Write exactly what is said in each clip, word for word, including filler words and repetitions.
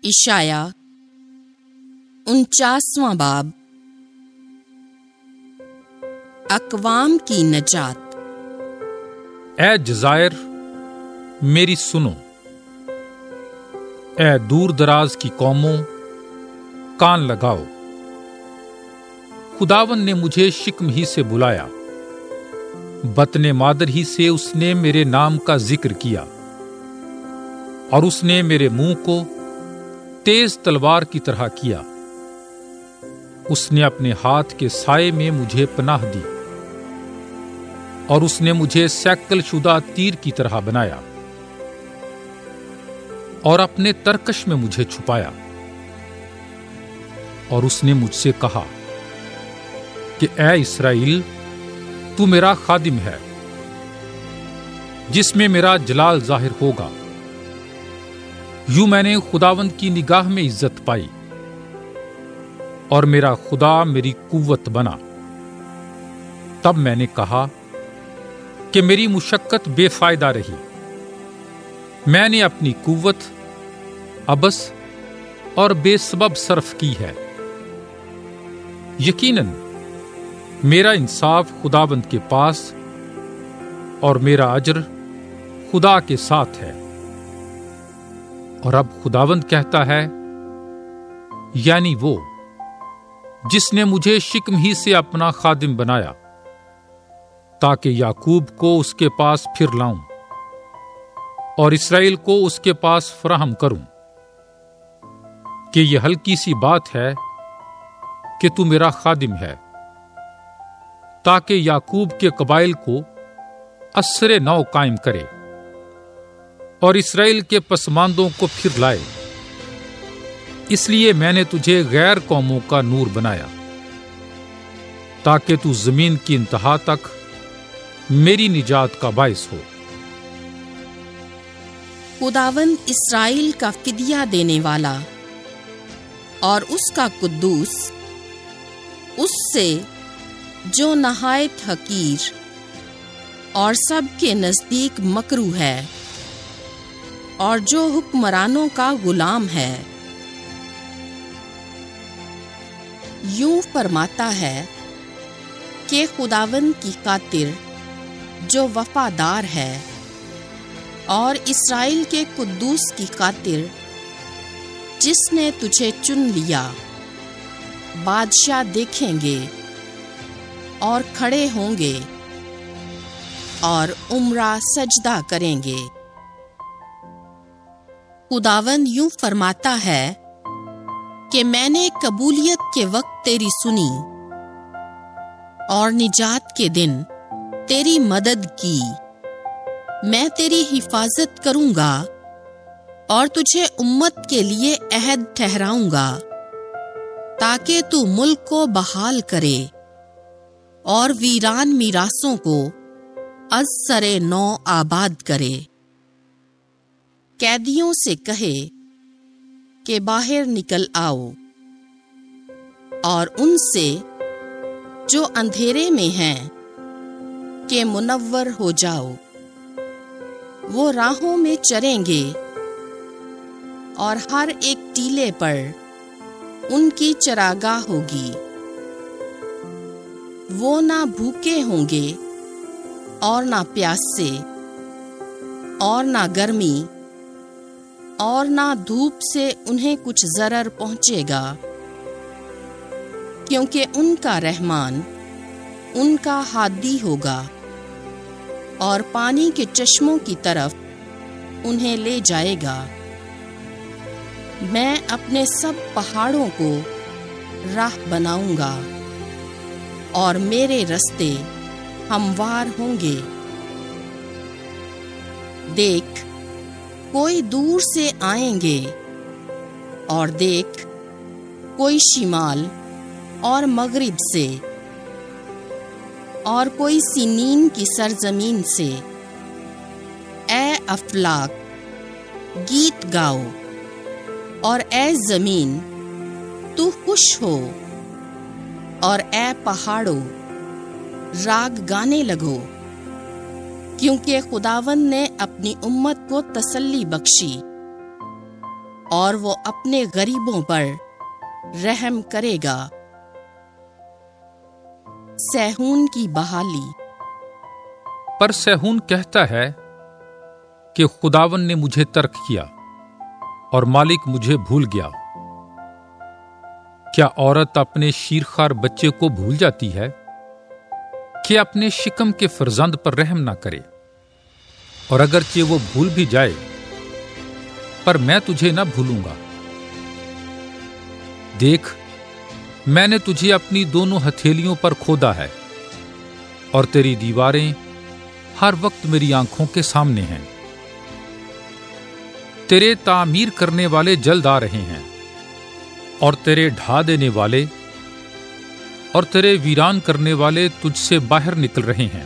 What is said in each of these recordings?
اشعیا انچاسواں باب۔ اقوام کی نجات۔ اے جزائر میری سنو، اے دور دراز کی قوموں کان لگاؤ۔ خداوند نے مجھے شکم ہی سے بلایا، بطن مادر ہی سے اس نے میرے نام کا ذکر کیا، اور اس نے میرے منہ کو تیز تلوار کی طرح کیا۔ اس نے اپنے ہاتھ کے سائے میں مجھے پناہ دی، اور اس نے مجھے سیکل شدہ تیر کی طرح بنایا، اور اپنے ترکش میں مجھے چھپایا۔ اور اس نے مجھ سے کہا کہ اے اسرائیل، تو میرا خادم ہے، جس میں میرا جلال ظاہر ہوگا۔ یوں میں نے خداوند کی نگاہ میں عزت پائی، اور میرا خدا میری قوت بنا۔ تب میں نے کہا کہ میری مشقت بے فائدہ رہی، میں نے اپنی قوت عبث اور بے سبب صرف کی ہے۔ یقیناً میرا انصاف خداوند کے پاس اور میرا اجر خدا کے ساتھ ہے۔ اور اب خداوند کہتا ہے، یعنی وہ جس نے مجھے شکم ہی سے اپنا خادم بنایا، تاکہ یعقوب کو اس کے پاس پھر لاؤں اور اسرائیل کو اس کے پاس فراہم کروں، کہ یہ ہلکی سی بات ہے کہ تو میرا خادم ہے، تاکہ یعقوب کے قبائل کو عصر نو قائم کرے اور اسرائیل کے پسماندوں کو پھر لائے۔ اس لیے میں نے تجھے غیر قوموں کا نور بنایا، تاکہ تو زمین کی انتہا تک میری نجات کا باعث ہو۔ خداوند اسرائیل کا فدیہ دینے والا اور اس کا قدوس، اس سے جو نہایت حقیر اور سب کے نزدیک مکروہ ہے، اور جو حکمرانوں کا غلام ہے، یوں فرماتا ہے کہ خداوند کی خاطر جو وفادار ہے، اور اسرائیل کے قدوس کی خاطر جس نے تجھے چن لیا، بادشاہ دیکھیں گے اور کھڑے ہوں گے اور عمرہ سجدہ کریں گے۔ خداوند یوں فرماتا ہے کہ میں نے قبولیت کے وقت تیری سنی، اور نجات کے دن تیری مدد کی۔ میں تیری حفاظت کروں گا اور تجھے امت کے لیے عہد ٹھہراؤں گا، تاکہ تو ملک کو بحال کرے اور ویران میراثوں کو از سر نو آباد کرے۔ قیدیوں سے کہے کہ باہر نکل آؤ، اور ان سے جو اندھیرے میں ہیں کہ منور ہو جاؤ۔ وہ راہوں میں چریں گے، اور ہر ایک ٹیلے پر ان کی چراگاہ ہوگی۔ وہ نہ بھوکے ہوں گے اور نہ پیاسے، اور نہ گرمی اور نہ دھوپ سے انہیں کچھ ضرر پہنچے گا، کیونکہ ان کا رحمان ان کا ہادی ہوگا، اور پانی کے چشموں کی طرف انہیں لے جائے گا۔ میں اپنے سب پہاڑوں کو راہ بناؤں گا، اور میرے رستے ہموار ہوں گے۔ دیکھ، کوئی دور سے آئیں گے، اور دیکھ، کوئی شمال اور مغرب سے، اور کوئی سنین کی سرزمین سے۔ اے افلاک، گیت گاؤ، اور اے زمین تو خوش ہو، اور اے پہاڑوں راگ گانے لگو، کیونکہ خداوند نے اپنی امت کو تسلی بخشی، اور وہ اپنے غریبوں پر رحم کرے گا۔ سیہون کی بحالی۔ پر سیہون کہتا ہے کہ خداوند نے مجھے ترک کیا اور مالک مجھے بھول گیا۔ کیا عورت اپنے شیرخوار بچے کو بھول جاتی ہے کہ اپنے شکم کے فرزند پر رحم نہ کرے؟ اور اگرچہ وہ بھول بھی جائے پر میں تجھے نہ بھولوں گا۔ دیکھ، میں نے تجھے اپنی دونوں ہتھیلیوں پر کھودا ہے اور تیری دیواریں ہر وقت میری آنکھوں کے سامنے ہیں۔ تیرے تعمیر کرنے والے جلد آ رہے ہیں اور تیرے ڈھا دینے والے اور تیرے ویران کرنے والے تجھ سے باہر نکل رہے ہیں۔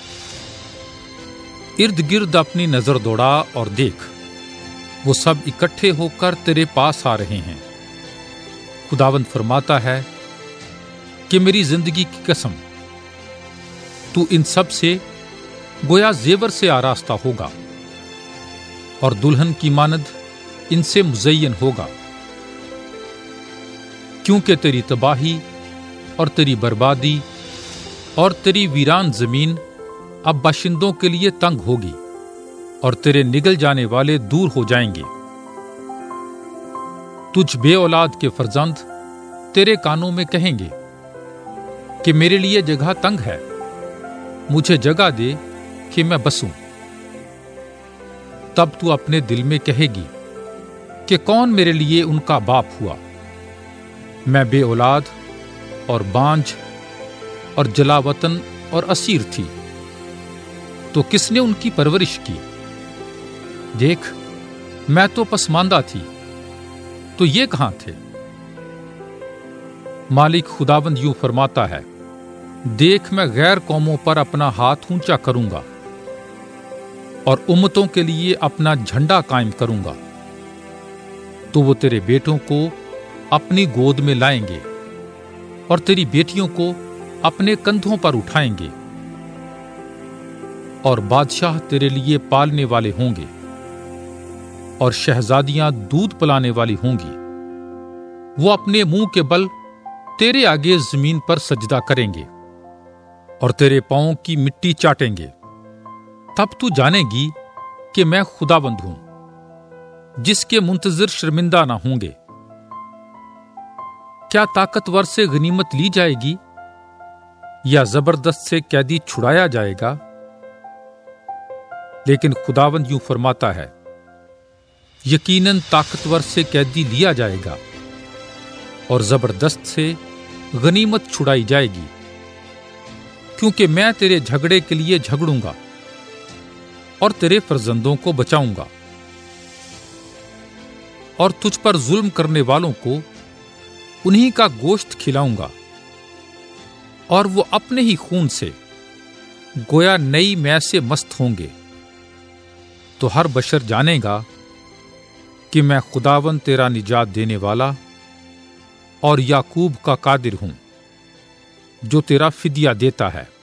ارد گرد اپنی نظر دوڑا اور دیکھ، وہ سب اکٹھے ہو کر تیرے پاس آ رہے ہیں۔ خداوند فرماتا ہے کہ میری زندگی کی قسم، تو ان سب سے گویا زیور سے آراستہ ہوگا اور دلہن کی مانند ان سے مزین ہوگا، کیونکہ تیری تباہی اور تیری بربادی اور تیری ویران زمین اب باشندوں کے لیے تنگ ہوگی اور تیرے نگل جانے والے دور ہو جائیں گے۔ تجھ بے اولاد کے فرزند تیرے کانوں میں کہیں گے کہ میرے لیے جگہ تنگ ہے، مجھے جگہ دے کہ میں بسوں۔ تب تو اپنے دل میں کہے گی کہ کون میرے لیے ان کا باپ ہوا؟ میں بے اولاد اور بانجھ اور جلا وطن اور اسیر تھی، تو کس نے ان کی پرورش کی؟ دیکھ، میں تو پسماندہ تھی، تو یہ کہاں تھے؟ مالک خداوند یوں فرماتا ہے، دیکھ، میں غیر قوموں پر اپنا ہاتھ اونچا کروں گا اور امتوں کے لیے اپنا جھنڈا قائم کروں گا، تو وہ تیرے بیٹوں کو اپنی گود میں لائیں گے اور تیری بیٹیوں کو اپنے کندھوں پر اٹھائیں گے، اور بادشاہ تیرے لیے پالنے والے ہوں گے اور شہزادیاں دودھ پلانے والی ہوں گی۔ وہ اپنے منہ کے بل تیرے آگے زمین پر سجدہ کریں گے اور تیرے پاؤں کی مٹی چاٹیں گے۔ تب تو جانے گی کہ میں خداوند ہوں، جس کے منتظر شرمندہ نہ ہوں گے۔ کیا طاقتور سے غنیمت لی جائے گی یا زبردست سے قیدی چھڑایا جائے گا؟ لیکن خداوند یوں فرماتا ہے، یقیناً طاقتور سے قیدی لیا جائے گا اور زبردست سے غنیمت چھڑائی جائے گی، کیونکہ میں تیرے جھگڑے کے لیے جھگڑوں گا اور تیرے فرزندوں کو بچاؤں گا، اور تجھ پر ظلم کرنے والوں کو انہی کا گوشت کھلاؤں گا، اور وہ اپنے ہی خون سے گویا نئی مے سے مست ہوں گے۔ تو ہر بشر جانے گا کہ میں خداوند تیرا نجات دینے والا اور یعقوب کا قادر ہوں، جو تیرا فدیہ دیتا ہے۔